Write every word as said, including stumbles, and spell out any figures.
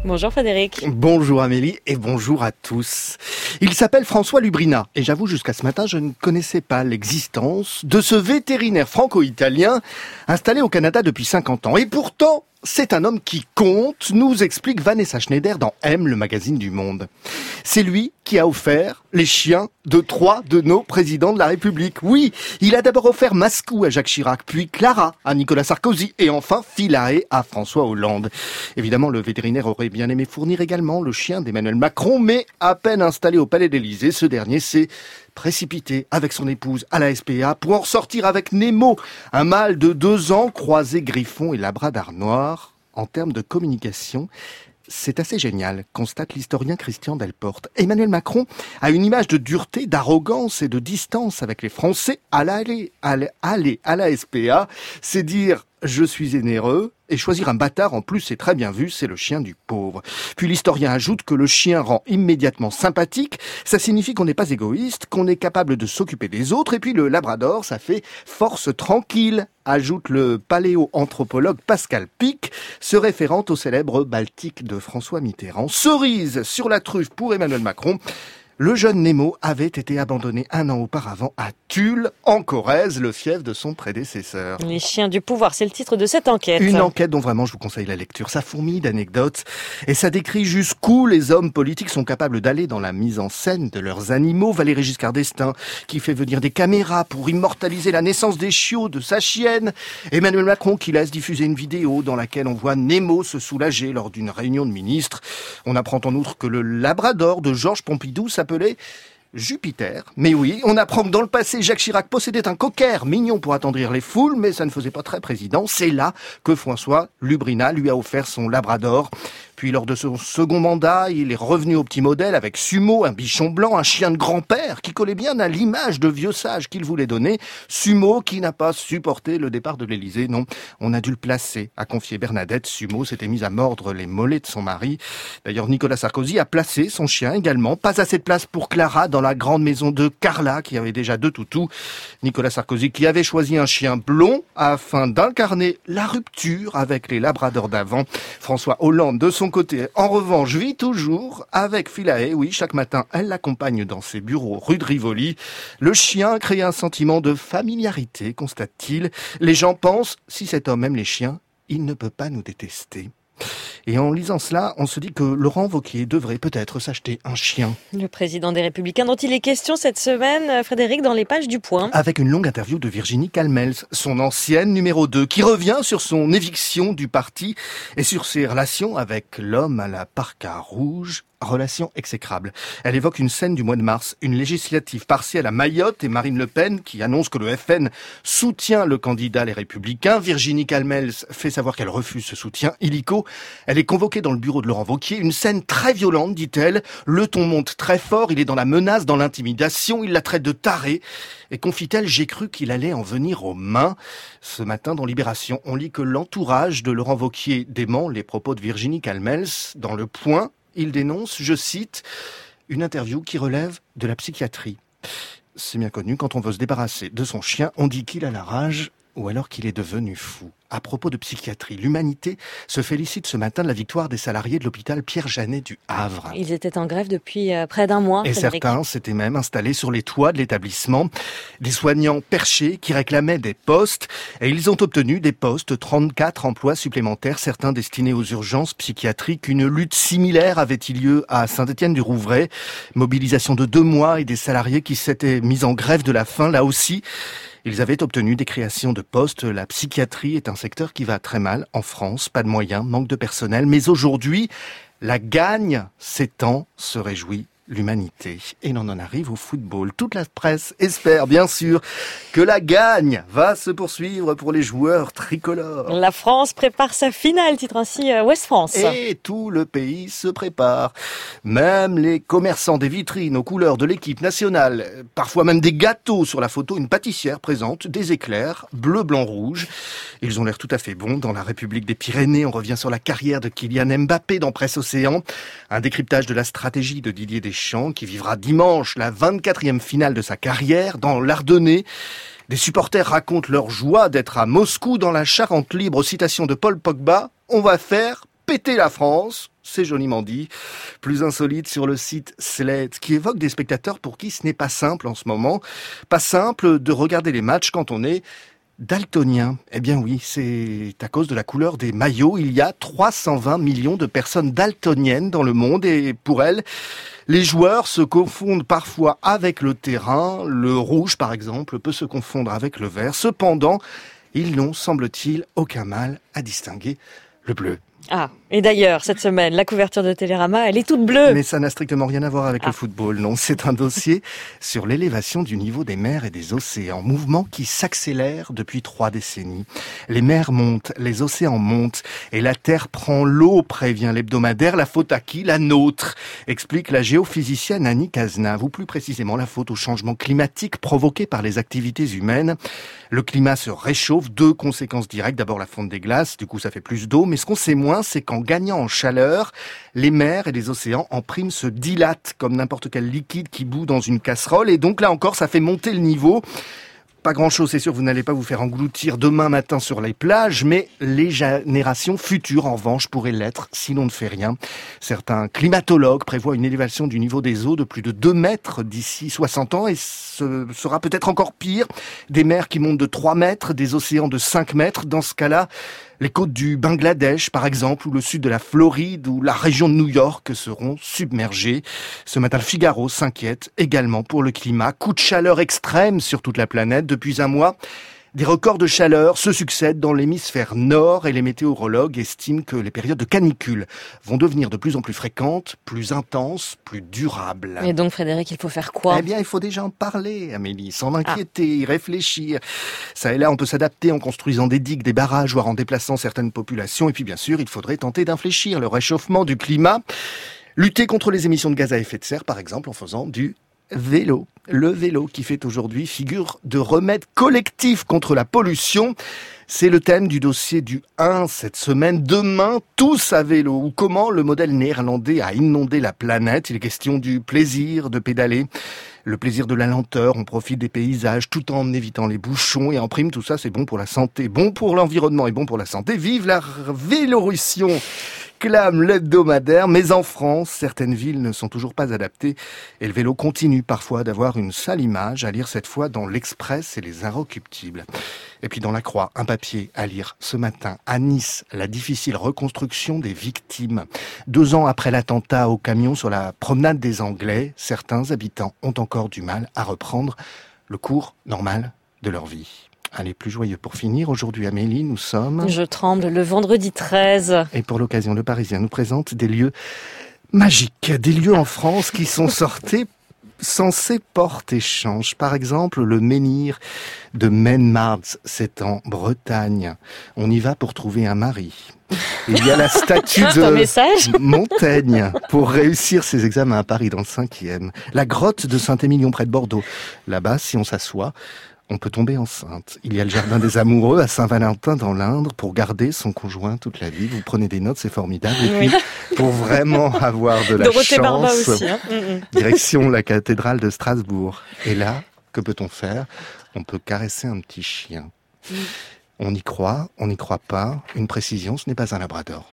Bonjour Frédéric. Bonjour Amélie et bonjour à tous. Il s'appelle François Lubrina et j'avoue jusqu'à ce matin je ne connaissais pas l'existence de ce vétérinaire franco-italien installé au Canada depuis cinquante ans. Et pourtant, c'est un homme qui compte, nous explique Vanessa Schneider dans M, le magazine du Monde. C'est lui qui a offert les chiens de trois de nos présidents de la République. Oui, il a d'abord offert Mascou à Jacques Chirac, puis Clara à Nicolas Sarkozy et enfin Philae à François Hollande. Évidemment, le vétérinaire aurait bien aimé fournir également le chien d'Emmanuel Macron, mais à peine installé au Palais d'Élysée, ce dernier s'est précipité avec son épouse à la S P A pour en sortir avec Nemo, un mâle de deux ans croisé griffon et labrador noir. En termes de communication, c'est assez génial, constate l'historien Christian Delporte. Emmanuel Macron a une image de dureté, d'arrogance et de distance avec les Français. Aller, aller, aller à la S P A, c'est dire « je suis généreux ». Et choisir un bâtard, en plus, c'est très bien vu, c'est le chien du pauvre. Puis l'historien ajoute que le chien rend immédiatement sympathique. Ça signifie qu'on n'est pas égoïste, qu'on est capable de s'occuper des autres. Et puis le labrador, ça fait force tranquille, ajoute le paléo-anthropologue Pascal Pic, se référant au célèbre Baltique de François Mitterrand. Cerise sur la truffe pour Emmanuel Macron. Le jeune Nemo avait été abandonné un an auparavant à Tulle, en Corrèze, le fief de son prédécesseur. Les chiens du pouvoir, c'est le titre de cette enquête. Une enquête dont vraiment je vous conseille la lecture. Ça fourmille d'anecdotes et ça décrit jusqu'où les hommes politiques sont capables d'aller dans la mise en scène de leurs animaux. Valéry Giscard d'Estaing qui fait venir des caméras pour immortaliser la naissance des chiots de sa chienne. Emmanuel Macron qui laisse diffuser une vidéo dans laquelle on voit Nemo se soulager lors d'une réunion de ministres. On apprend en outre que le labrador de Georges Pompidou s'appelait Jupiter. Mais oui, on apprend que dans le passé, Jacques Chirac possédait un cocker mignon pour attendrir les foules, mais ça ne faisait pas très président. C'est là que François Lubrina lui a offert son labrador. Puis lors de son second mandat, il est revenu au petit modèle avec Sumo, un bichon blanc, un chien de grand-père qui collait bien à l'image de vieux sage qu'il voulait donner. Sumo qui n'a pas supporté le départ de l'Élysée, non, on a dû le placer, a confié Bernadette. Sumo s'était mise à mordre les mollets de son mari. D'ailleurs, Nicolas Sarkozy a placé son chien également. Pas assez de place pour Clara dans la grande maison de Carla qui avait déjà deux toutous. Nicolas Sarkozy qui avait choisi un chien blond afin d'incarner la rupture avec les labradors d'avant. François Hollande de son côté, en revanche, vit toujours avec Philae. Oui, chaque matin, elle l'accompagne dans ses bureaux rue de Rivoli. Le chien crée un sentiment de familiarité, constate-t-il. Les gens pensent, si cet homme aime les chiens, il ne peut pas nous détester. Et en lisant cela, on se dit que Laurent Wauquiez devrait peut-être s'acheter un chien. Le président des Républicains dont il est question cette semaine, Frédéric, dans les pages du Point. Avec une longue interview de Virginie Calmels, son ancienne numéro deux, qui revient sur son éviction du parti et sur ses relations avec l'homme à la parka rouge. Relation exécrable. Elle évoque une scène du mois de mars, une législative partielle à Mayotte et Marine Le Pen qui annonce que le F N soutient le candidat Les Républicains. Virginie Calmels fait savoir qu'elle refuse ce soutien illico. Elle est convoquée dans le bureau de Laurent Wauquiez. Une scène très violente, dit-elle. Le ton monte très fort. Il est dans la menace, dans l'intimidation. Il la traite de tarée. Et confie-t-elle, j'ai cru qu'il allait en venir aux mains. Ce matin, dans Libération, on lit que l'entourage de Laurent Wauquiez dément les propos de Virginie Calmels. Dans Le Point, il dénonce, je cite, une interview qui relève de la psychiatrie. C'est bien connu, quand on veut se débarrasser de son chien, on dit qu'il a la rage ou alors qu'il est devenu fou. À propos de psychiatrie, l'Humanité se félicite ce matin de la victoire des salariés de l'hôpital Pierre-Janet du Havre. Ils étaient en grève depuis euh, près d'un mois. Et Frédéric. Certains s'étaient même installés sur les toits de l'établissement. Des soignants perchés qui réclamaient des postes. Et ils ont obtenu des postes, trente-quatre emplois supplémentaires, certains destinés aux urgences psychiatriques. Une lutte similaire avait-il lieu à Saint-Étienne-du-Rouvray. Mobilisation de deux mois et des salariés qui s'étaient mis en grève de la faim, là aussi. Ils avaient obtenu des créations de postes. La psychiatrie est un secteur qui va très mal en France. Pas de moyens, manque de personnel. Mais aujourd'hui, la gagne s'étend, se réjouit l'Humanité. Et l'on en arrive au football. Toute la presse espère, bien sûr, que la gagne va se poursuivre pour les joueurs tricolores. La France prépare sa finale, titre ainsi Ouest France. Et tout le pays se prépare. Même les commerçants des vitrines aux couleurs de l'équipe nationale, parfois même des gâteaux sur la photo, une pâtissière présente des éclairs bleu, blanc, rouge. Ils ont l'air tout à fait bons. Dans la République des Pyrénées, on revient sur la carrière de Kylian Mbappé dans Presse Océan. Un décryptage de la stratégie de Didier Deschamps qui vivra dimanche la vingt-quatrième finale de sa carrière dans l'Ardennais. Des supporters racontent leur joie d'être à Moscou dans la Charente libre. Citation de Paul Pogba, on va faire péter la France. C'est joliment dit. Plus insolite sur le site Slate, qui évoque des spectateurs pour qui ce n'est pas simple en ce moment. Pas simple de regarder les matchs quand on est daltonien. Eh bien oui, c'est à cause de la couleur des maillots. Il y a trois cent vingt millions de personnes daltoniennes dans le monde et pour elles, les joueurs se confondent parfois avec le terrain. Le rouge, par exemple, peut se confondre avec le vert. Cependant, ils n'ont, semble-t-il, aucun mal à distinguer le bleu. Ah, et d'ailleurs, cette semaine, la couverture de Télérama, elle est toute bleue. Mais ça n'a strictement rien à voir avec ah. le football, non. C'est un dossier sur l'élévation du niveau des mers et des océans. Mouvement qui s'accélère depuis trois décennies. Les mers montent, les océans montent, et la Terre prend l'eau, prévient l'hebdomadaire. La faute à qui? La nôtre, explique la géophysicienne Annie Cazenave, ou plus précisément la faute au changement climatique provoqué par les activités humaines. Le climat se réchauffe, deux conséquences directes. D'abord la fonte des glaces, du coup ça fait plus d'eau, mais ce qu'on sait moins, c'est qu'en gagnant en chaleur, les mers et les océans en prime se dilatent comme n'importe quel liquide qui bout dans une casserole, et donc là encore ça fait monter le niveau. Pas grand-chose, c'est sûr, vous n'allez pas vous faire engloutir demain matin sur les plages, mais les générations futures, en revanche, pourraient l'être si l'on ne fait rien. Certains climatologues prévoient une élévation du niveau des eaux de plus de deux mètres d'ici soixante ans, et ce sera peut-être encore pire. Des mers qui montent de trois mètres, des océans de cinq mètres. Dans ce cas-là, les côtes du Bangladesh, par exemple, ou le sud de la Floride, ou la région de New York seront submergées. Ce matin, le Figaro s'inquiète également pour le climat. Coup de chaleur extrême sur toute la planète. Depuis un mois, des records de chaleur se succèdent dans l'hémisphère nord et les météorologues estiment que les périodes de canicule vont devenir de plus en plus fréquentes, plus intenses, plus durables. Et donc, Frédéric, il faut faire quoi? Eh bien, il faut déjà en parler, Amélie, s'en inquiéter, ah. y réfléchir. Ça et là, on peut s'adapter en construisant des digues, des barrages, voire en déplaçant certaines populations. Et puis, bien sûr, il faudrait tenter d'infléchir le réchauffement du climat. Lutter contre les émissions de gaz à effet de serre, par exemple, en faisant du vélo. Le vélo qui fait aujourd'hui figure de remède collectif contre la pollution. C'est le thème du dossier du un cette semaine. Demain, tous à vélo. Ou comment le modèle néerlandais a inondé la planète. Il est question du plaisir de pédaler. Le plaisir de la lenteur, on profite des paysages tout en évitant les bouchons. Et en prime, tout ça, c'est bon pour la santé, bon pour l'environnement et bon pour la santé. Vive la Vélorussion, clame l'hebdomadaire. Mais en France, certaines villes ne sont toujours pas adaptées. Et le vélo continue parfois d'avoir une sale image, à lire cette fois dans l'Express et les Inrecuptibles. Et puis dans La Croix, un papier à lire ce matin. À Nice, la difficile reconstruction des victimes. Deux ans après l'attentat au camion sur la promenade des Anglais, certains habitants ont encore du mal à reprendre le cours normal de leur vie. Allez, plus joyeux pour finir. Aujourd'hui, Amélie, nous sommes... Je tremble, le vendredi treize. Et pour l'occasion, le Parisien nous présente des lieux magiques, des lieux en France qui sont sortis censés porte-échange. Par exemple, le menhir de Menmards, c'est en Bretagne. On y va pour trouver un mari. Il y a la statue de Montaigne pour réussir ses examens à Paris dans le cinquième. La grotte de Saint-Émilion près de Bordeaux. Là-bas, si on s'assoit, on peut tomber enceinte. Il y a le jardin des amoureux à Saint-Valentin dans l'Indre pour garder son conjoint toute la vie. Vous prenez des notes, c'est formidable. Et puis, oui. Pour vraiment avoir de la Dorothée chance, Barba aussi, hein. Direction la cathédrale de Strasbourg. Et là, que peut-on faire? On peut caresser un petit chien. Mm. On y croit, on n'y croit pas. Une précision, ce n'est pas un labrador.